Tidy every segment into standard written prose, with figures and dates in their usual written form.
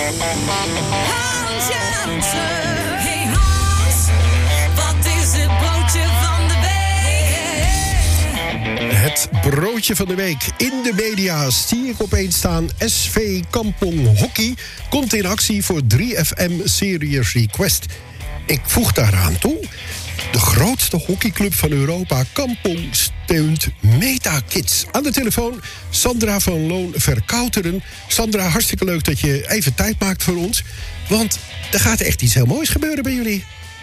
Hans Jansen. Hey Hans, wat is het broodje van de week? Het broodje van de week. In de media zie ik opeens staan: SV Kampong Hockey komt in actie voor 3FM Serious Request. Ik voeg daaraan toe: de grootste hockeyclub van Europa, Kampong, steunt MetaKids. Aan de telefoon Sandra van Loon Verkouteren. Sandra, hartstikke leuk dat je even tijd maakt voor ons. Want er gaat echt iets heel moois gebeuren bij jullie.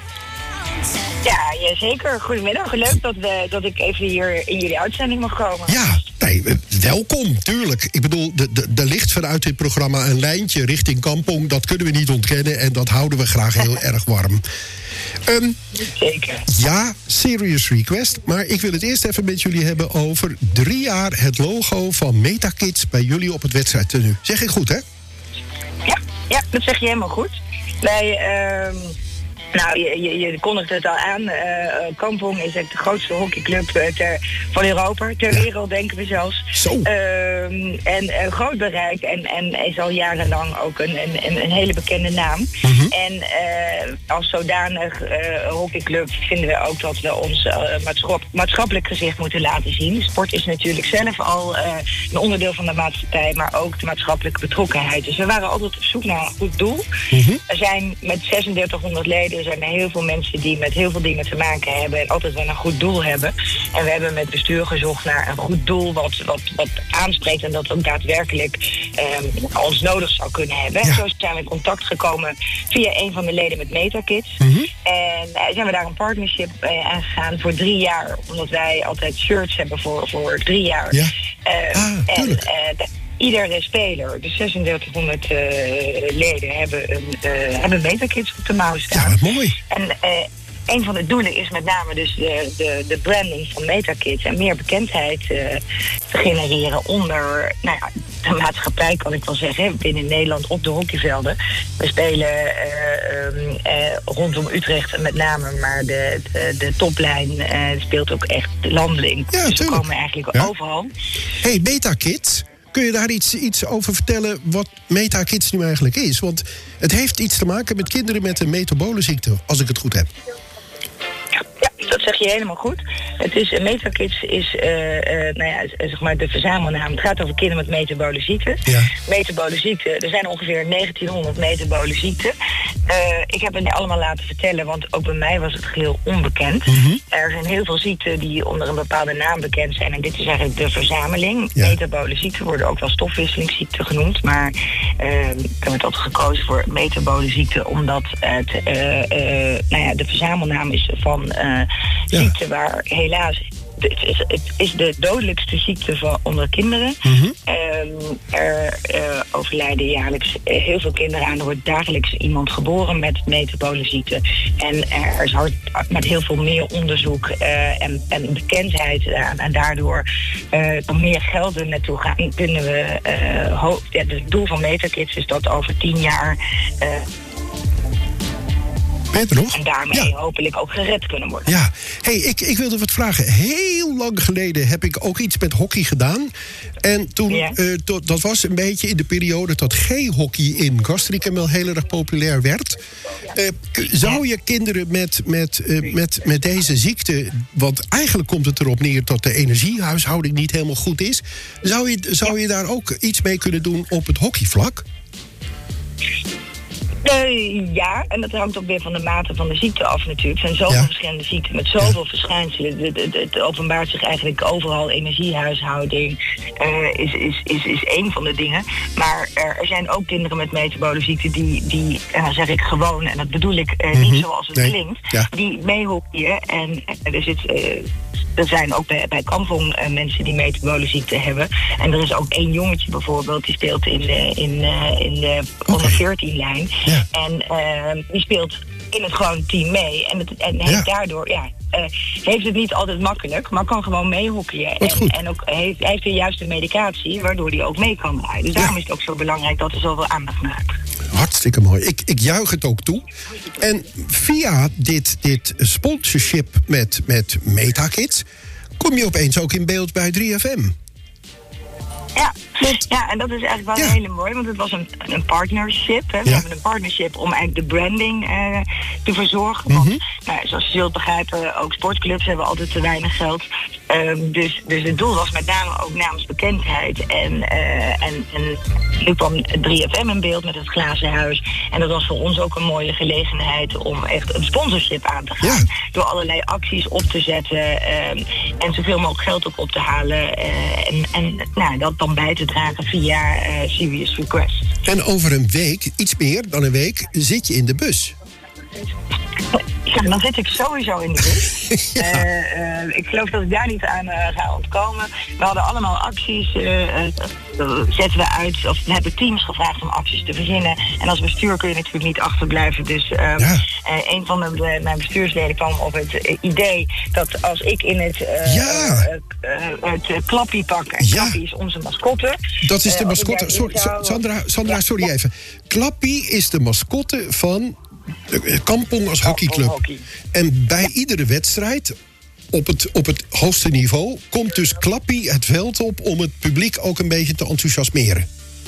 Ja, zeker. Goedemiddag. Leuk dat ik even hier in jullie uitzending mag komen. Ja, welkom, tuurlijk. Ik bedoel, er ligt vanuit dit programma een lijntje richting Kampong. Dat kunnen we niet ontkennen en dat houden we graag heel erg warm. Zeker. Ja, Serious Request. Maar ik wil het eerst even met jullie hebben over 3 jaar het logo van MetaKids bij jullie op het wedstrijdtenue. Zeg ik goed, hè? Ja, dat zeg je helemaal goed. Wij... je kondigt het al aan. Kampong is echt de grootste hockeyclub van Europa. Ter wereld, denken we zelfs. Zo. En groot bereik. En is al jarenlang ook een hele bekende naam. Mm-hmm. En als zodanig hockeyclub vinden we ook dat we ons maatschappelijk gezicht moeten laten zien. Sport is natuurlijk zelf al een onderdeel van de maatschappij. Maar ook de maatschappelijke betrokkenheid. Dus we waren altijd op zoek naar een goed doel. Mm-hmm. Er zijn met 3600 leden zijn er heel veel mensen die met heel veel dingen te maken hebben en altijd wel een goed doel hebben. En we hebben met bestuur gezocht naar een goed doel wat aanspreekt en dat ook daadwerkelijk ons nodig zou kunnen hebben. Ja. En zo zijn we in contact gekomen via een van de leden met MetaKids. Mm-hmm. En zijn we daar een partnership aangegaan voor 3 jaar. Omdat wij altijd shirts hebben voor 3 jaar. Ja. Tuurlijk. Iedere speler, de 3600 leden, hebben MetaKids op de mouw staan. Ja, wat mooi. En een van de doelen is met name dus de branding van MetaKids en meer bekendheid te genereren onder de maatschappij, kan ik wel zeggen, binnen Nederland op de hockeyvelden. We spelen rondom Utrecht met name, maar de toplijn speelt ook echt landelijk. Ja, dus we tuurlijk. komen eigenlijk overal. Hey, MetaKids. Kun je daar iets over vertellen wat MetaKids nu eigenlijk is? Want het heeft iets te maken met kinderen met een metabolenziekte, als ik het goed heb. Ja, dat zeg je helemaal goed. Het is MetaKids is zeg maar de verzamelnaam. Het gaat over kinderen met metabole ziekte. Ja. Metabole ziekte. Er zijn ongeveer 1900 metabole ziekten. Ik heb het allemaal laten vertellen, want ook bij mij was het geheel onbekend. Mm-hmm. Er zijn heel veel ziekten die onder een bepaalde naam bekend zijn. En dit is eigenlijk de verzameling. Ja. Metabole ziekten worden ook wel stofwisselingsziekten genoemd. Maar ik heb het altijd gekozen voor metabole ziekte, omdat het de verzamelnaam is van ziekte waar helaas... Het is de dodelijkste ziekte onder kinderen. Mm-hmm. Er overlijden jaarlijks heel veel kinderen aan. Er wordt dagelijks iemand geboren met metabole ziekte. En er is hard met heel veel meer onderzoek en bekendheid aan. En daardoor kan meer geld er naartoe gaan. Kunnen we... het doel van MetaKids is dat over 10 jaar... Nog? En daarmee hopelijk ook gered kunnen worden. Ja, hey, ik wilde wat vragen. Heel lang geleden heb ik ook iets met hockey gedaan. En toen, dat was een beetje in de periode dat G-hockey in Castricum wel heel erg populair werd. Zou je kinderen met deze ziekte, want eigenlijk komt het erop neer dat de energiehuishouding niet helemaal goed is. Zou je daar ook iets mee kunnen doen op het hockeyvlak? Ja, en dat hangt ook weer van de mate van de ziekte af natuurlijk. Er zijn zoveel verschillende ziekten met zoveel verschijnselen. Het openbaart zich eigenlijk overal. Energiehuishouding is één van de dingen. Maar er zijn ook kinderen met metabole ziekte die en dan zeg ik gewoon, en dat bedoel ik niet zoals het klinkt, die meehockeyen. En er zijn ook bij Kampong mensen die metabole ziekte hebben. En er is ook 1 jongetje bijvoorbeeld, die speelt in de onder 14 lijn. Ja. En die speelt in het gewone team mee. En heeft daardoor, heeft het niet altijd makkelijk, maar kan gewoon meehockeyen. En ook heeft de juiste medicatie, waardoor hij ook mee kan draaien. Dus daarom is het ook zo belangrijk dat er zoveel aandacht naar hebt. Hartstikke mooi. Ik juich het ook toe. En via dit sponsorship met MetaKids kom je opeens ook in beeld bij 3FM. Ja, Ja, en dat is eigenlijk wel hele mooi, want het was een partnership. Hè. We hebben een partnership om eigenlijk de branding te verzorgen. Want, nou, zoals je zult begrijpen, ook sportclubs hebben altijd te weinig geld. Dus het doel was met name ook naamsbekendheid. En nu kwam 3FM in beeld met het Glazen Huis. En dat was voor ons ook een mooie gelegenheid om echt een sponsorship aan te gaan. Ja. Door allerlei acties op te zetten en zoveel mogelijk geld ook op te halen. En dat dan bij te dragen via Serious Request. En over een week, iets meer dan een week, zit je in de bus. Ja, dan zit ik sowieso in de bus. Ik geloof dat ik daar niet aan ga ontkomen. We hadden allemaal acties, zetten we uit, of we hebben teams gevraagd om acties te verzinnen. En als bestuur kun je natuurlijk niet achterblijven. Dus een van mijn bestuursleden kwam op het idee dat als ik in het Klappie pak, en Klappie is onze mascotte. Dat is de mascotte. Sandra, sorry even. Klappie is de mascotte van Kampong als hockeyclub. Hockey. En bij iedere wedstrijd op het hoogste niveau komt dus Klappie het veld op om het publiek ook een beetje te enthousiasmeren.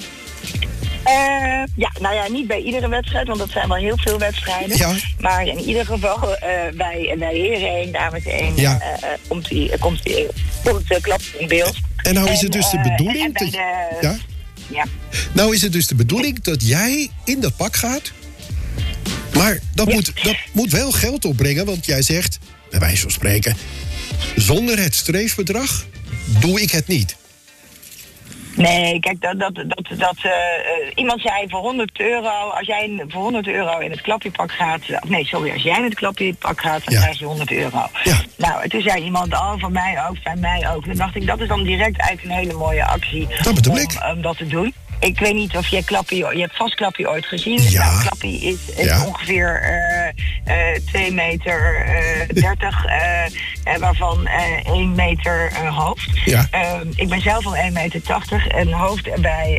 Niet bij iedere wedstrijd, want dat zijn wel heel veel wedstrijden. Ja. Maar in ieder geval bij heren 1, dames 1, komt het Klappie in beeld. En nou is het dus de bedoeling Nou is het dus de bedoeling dat jij in dat pak gaat. Maar dat moet wel geld opbrengen, want jij zegt, bij wijze van spreken, zonder het streefbedrag doe ik het niet. Nee, kijk, iemand zei voor €100, als jij voor €100 in het Klappiepak gaat, als jij in het Klappiepak gaat, dan krijg je €100. Ja. Nou, toen zei iemand, van mij ook. Dan dacht ik, dat is dan direct eigenlijk een hele mooie actie om dat te doen. Ik weet niet of je hebt vast Klappie ooit gezien. Ja. Nou, Klappie is ongeveer 2,30 meter, waarvan 1 meter hoofd. Ja. Ik ben zelf al 1,80 meter en hoofd erbij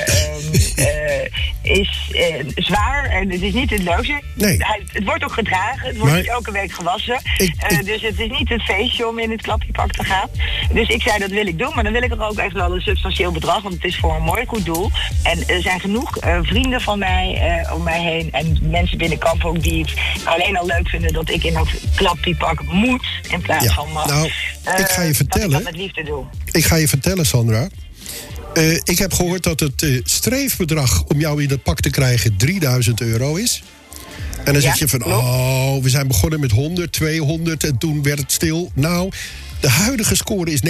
is zwaar. En het is niet het loze. Nee. Het wordt ook gedragen. Het wordt niet elke week gewassen. Dus het is niet het feestje om in het Klappiepak te gaan. Dus ik zei, dat wil ik doen. Maar dan wil ik er ook echt wel een substantieel bedrag. Want het is voor een mooi goed doel. En er zijn genoeg vrienden van mij om mij heen. En mensen binnen Kampong die het alleen al leuk vinden dat ik in dat Klappiepak moet. In plaats van mag. Nou, ik ga je vertellen. Dat ik dat met liefde doe. Ik ga je vertellen, Sandra. Ik heb gehoord dat het streefbedrag om jou in dat pak te krijgen €3000 is. En dan zeg je van, we zijn begonnen met 100, 200 en toen werd het stil. Nou, de huidige score is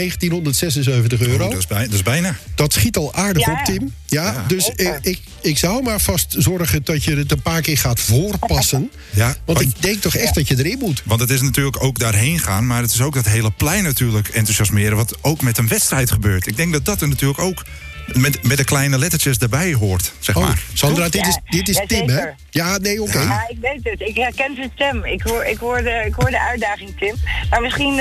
€1976. Dat is bijna. Dat schiet al aardig op, Tim. Ja, dus ik zou maar vast zorgen dat je het een paar keer gaat voorpassen. Ja, want ik denk toch echt dat je erin moet. Want het is natuurlijk ook daarheen gaan, maar het is ook dat hele plein natuurlijk enthousiasmeren, wat ook met een wedstrijd gebeurt. Ik denk dat dat er natuurlijk ook met de kleine lettertjes erbij hoort, zeg maar. Sandra, dit is Tim, hè? Ja, nee, oké. Ja, ik weet het. Ik herken zijn stem. Ik hoor de uitdaging, Tim. Maar misschien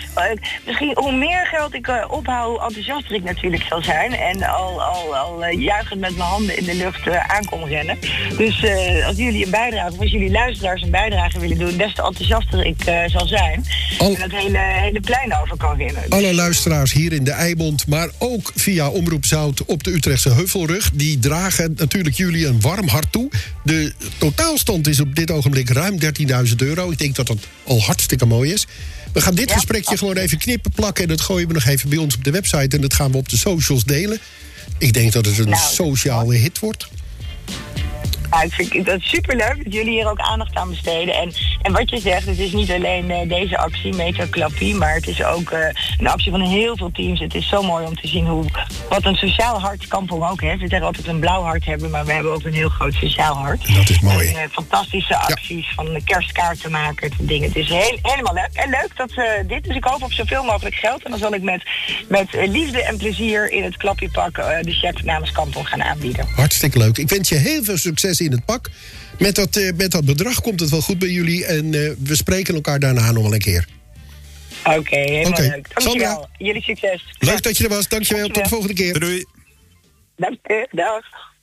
hoe meer geld ik ophaal, hoe enthousiaster ik natuurlijk zal zijn. En al juichend met mijn handen in de lucht aankom rennen. Dus als jullie een bijdrage, of als jullie luisteraars een bijdrage willen doen, des te enthousiaster ik zal zijn. En dat hele plein over kan rennen. Alle luisteraars hier in de Eimond, maar ook via Omroep Zout op de Utrechtse Heuvelrug, die dragen natuurlijk jullie een warm hart toe. De totaalstand is op dit ogenblik ruim €13.000. Ik denk dat dat al hartstikke mooi is. We gaan dit gesprekje gewoon even knippen, plakken en dat gooien we nog even bij ons op de website en dat gaan we op de socials delen. Ik denk dat het een sociale hit wordt. Ja, ik vind dat superleuk dat jullie hier ook aandacht aan besteden. En wat je zegt, het is niet alleen deze actie, Meter Klappie, maar het is ook een actie van heel veel teams. Het is zo mooi om te zien wat een sociaal hart Kampong ook heeft. We zeggen altijd een blauw hart hebben, maar we hebben ook een heel groot sociaal hart. Dat is mooi. En, fantastische acties van kerstkaarten maken, dingen. Het is helemaal leuk. En leuk dat dit, dus ik hoop op zoveel mogelijk geld. En dan zal ik met liefde en plezier in het Klappiepak de cheque namens Kampong gaan aanbieden. Hartstikke leuk. Ik wens je heel veel succes in het pak. Met dat bedrag komt het wel goed bij jullie. En we spreken elkaar daarna nog wel een keer. Oké, helemaal leuk. Dankjewel. Jullie succes. Leuk dat je er was. Dankjewel. Tot de volgende keer. Doei. Dank je. Dag.